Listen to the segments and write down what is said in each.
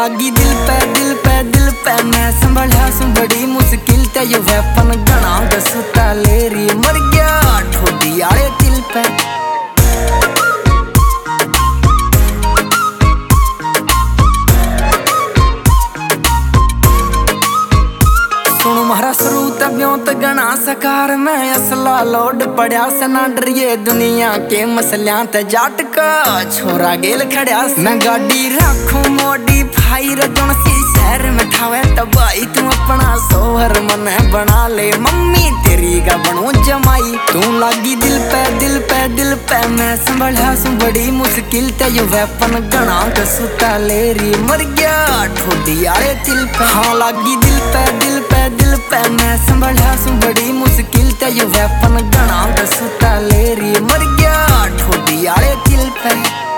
लागी दिल पे मैं संभाला सू बड़ी मुश्किल ते यो वेपन गणा दसता लेरी मर गया ठोडी आले दिल पे। सुन मारा सरूत ब्योंत गणा सकार में असला लोड पड़ा से ना डरिए दुनिया के मसलियां ते जाट का छोरा गेल खड़ा। मैं गाड़ी रखूं मोडी फायर जोन सी शहर में ठावे तबाई तू अपना सोहर मन बना ले मम्मी तेरी का बनू जमाई। तू लागी दिल पे मैं संभाला सू बड़ी मुश्किल ते यो वेपन गणा दसता लेरी मर गया ठोडी आले दिल पे। हाँ लागी दिल पे मैं संभाला सू बड़ी मुश्किल ते यो वेपन गणा दसता लेरी मर गया ठोडी आले दिल पे।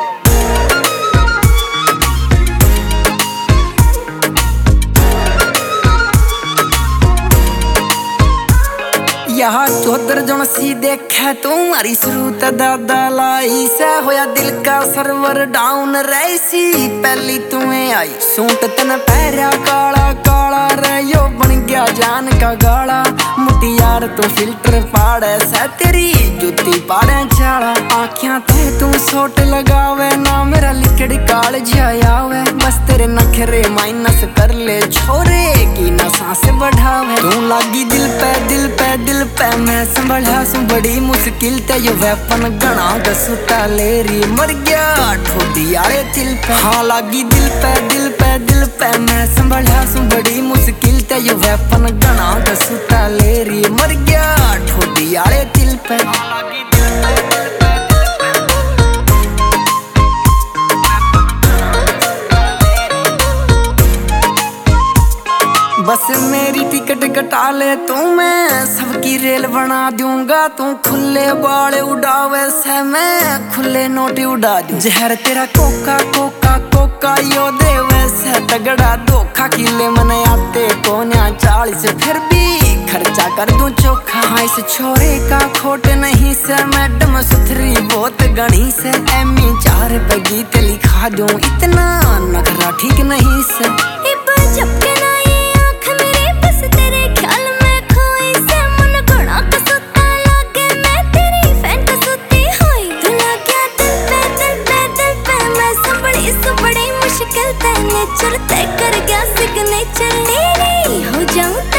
यहाँ चौधर जोन सी देखे तुम्हारी शुरूत दादा लाई से होया दिल का सर्वर डाउन रैसी पहली तुम्हें आई सूट तन पैरा काला काला रहो बन गया जान का गाला मुटियार तू फिल्टर पाड़े से तेरी जुती पाड़े चाला आँखियां ते तू सोट लगावे ना मेरा लिकड़ काल जायावे बस तेरे नखरे माइनस कर ले छोरे की ना सांस बढ़ावे। तू लागी दिल पे मैं संभाला सू बड़ी मुश्किल ते यो वेपन गणा दसता लेरी मर गया ठोडी आले दिल पे। हाँ लागी दिल पे मैं संभाला सू बड़ी मुश्किल ते यो वेपन गणा दसता लेरी मर गया ठोडी आले दिल पे। बस मेरी टिकट कटा ले तू मैं सबकी रेल बना दूंगा। तू खुले बाल उड़ावे से मैं खुले नोट उड़ा दूं। जहर तेरा कोका कोका कोका यो दे वैसे तगड़ा धोखा किले मन आते कोन्या 40 फिर भी खर्चा कर दूं चोखा। हाँ इस छोरे का खोट नहीं से मैडम सुथरी बहुत गणी से एमी 4 पे गीत लिखा दूं इतना नखरा ठीक नहीं से। नेचर तय कर गया सिग्नेचर मेरी हो जाऊं